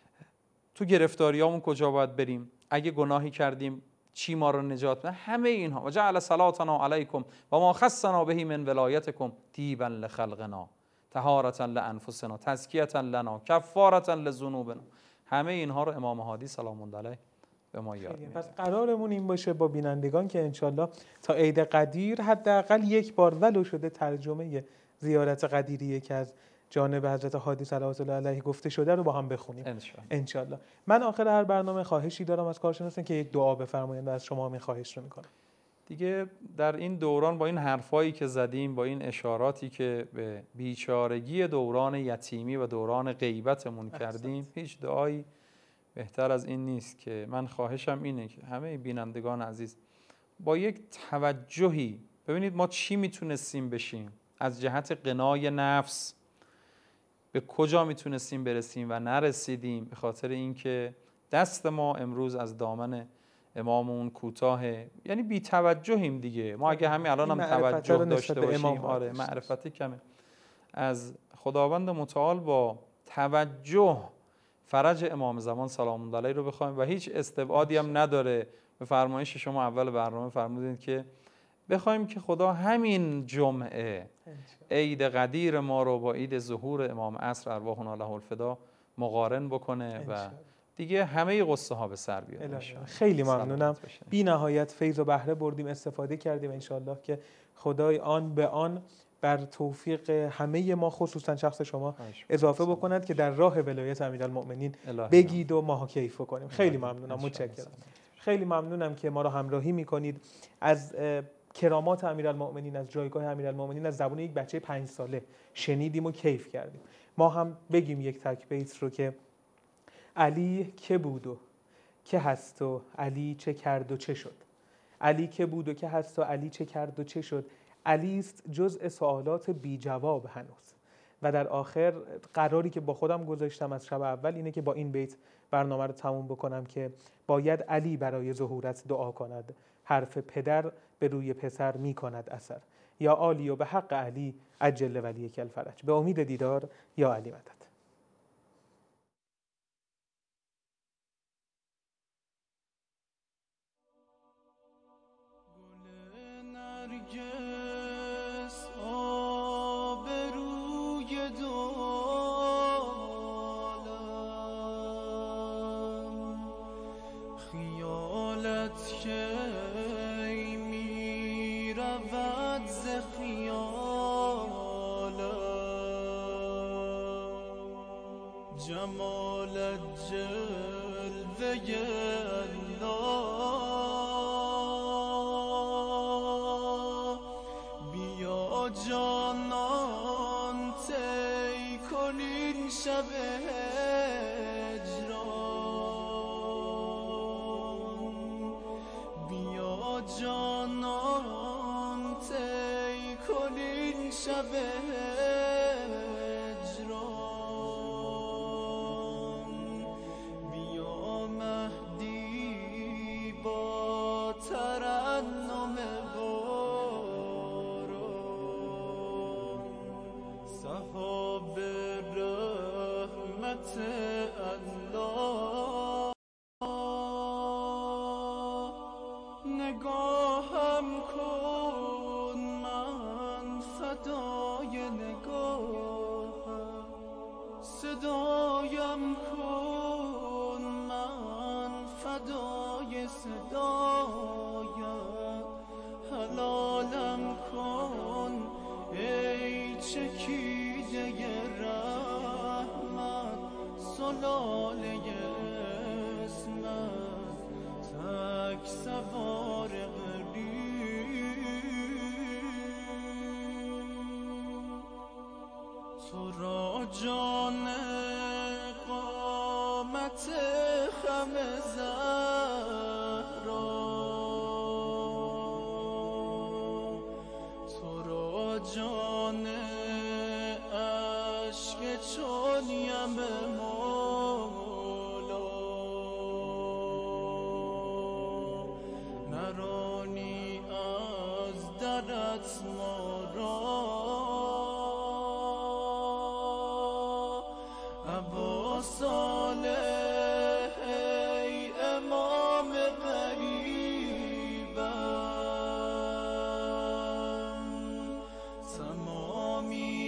تو گرفتاریامون کجا باید بریم، اگه گناهی کردیم چی ما رو نجات بده، همه اینها. و جعل صلاتنا علیکم و ما خصنا به من ولایتکم طیبا لخلقنا طهارة لانفسنا تزکیة لنا کفارة لذنوبنا. همه اینها رو امام هادی سلام الله علیه به ما یاد میده. پس قرارمون این باشه با بینندگان که انشالله تا عید قدیر حداقل 1 بار ولو شده ترجمه زیارت قدیریه که از جانب حضرت هادی صلوات الله علیه گفته شده رو با هم بخونیم انشالله. من آخر هر برنامه خواهشی دارم از کارشناسان که یک دعا بفرمایید و از شما هم خواهش رو میکنم. دیگه در این دوران با این حرفایی که زدیم، با این اشاراتی که به بیچارگی دوران یتیمی و دوران غیبتمون کردیم، هیچ دعایی بهتر از این نیست که من خواهشم اینه که همه بینندگان عزیز با یک توجهی ببینید ما چی میتونستیم بشیم، از جهت قنای نفس به کجا میتونستیم برسیم و نرسیدیم، به خاطر اینکه دست ما امروز از دامن امامون کوتاهه، یعنی بی توجهیم دیگه. ما اگه همین الان هم توجه داشته باشیم، آره معرفت کمه، از خداوند متعال با توجه فرج امام زمان سلام الله علیه رو بخوایم و هیچ استبعادی هم نداره. به فرمایش شما اول برنامه فرمودید که بخوایم که خدا همین جمعه عید قدیر ما رو با عید ظهور امام عصر ارواحنا له الفدا مقارن بکنه و دیگه همه قصه ها به سر بیاد. خیلی ممنونم، بی نهایت فیض و بهره بردیم، استفاده کردیم. انشالله که خدای آن به آن بر توفیق همه ما خصوصا شخص شما اضافه بکند که در راه ولایت امیرالمؤمنین بگید و ماها کیف کنیم. خیلی ممنونم، متشکرم. خیلی ممنونم که ما رو همراهی میکنید. از کرامات امیرالمؤمنین، از جایگاه امیرالمؤمنین از زبون یک بچه 5 ساله شنیدیم و کیف کردیم. ما هم بگیم یک تک بیت رو که علی که بود و که هست و علی چه کرد و چه شد. علی که بود و که هست و علی چه کرد و چه شد. علی است جزء سوالات بی جواب هنوز. و در آخر قراری که با خودم گذاشتم از شب اول اینه که با این بیت برنامه رو تموم بکنم که باید علی برای ظهورت دعا کند، حرف پدر به روی پسر می کند اثر. یا علی و به حق علی عجل ولیک الفرج. به امید دیدار، یا علی مدد. کی می رود ز خیالم جمالت جلوه الله بیا جانان طی کنین شب هجران بیا جانان طی کنین شب هجران بیا مهدی با ترنم باران صحاب رحمت الله نگاهم کن من فدای نگاهم صدایم کن من فدای صدایم حلالم کن ای چکیده رحمت سلاله اسمت تک سوار غریب تو را جان قامت خم زهرا تو را جان عشق چون یم مولا نرانی از درت ما را ابا صالح ای امام غریبم تمامی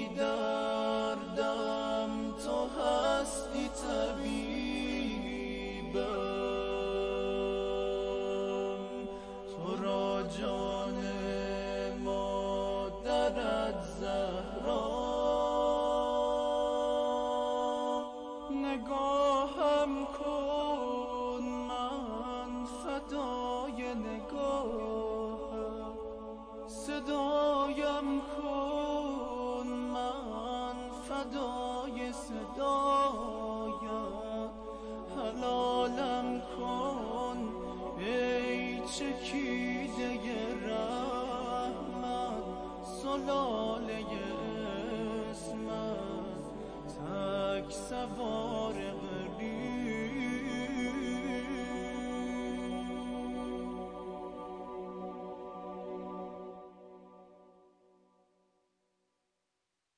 دردم تو هستی طبیبم تو را جان مادرت زهرا نگاهم کن من فدای نگاهم صدایم کن من فدای صدایم حلالم کن ای چکیده رحمت سلاله اسمت تک سوار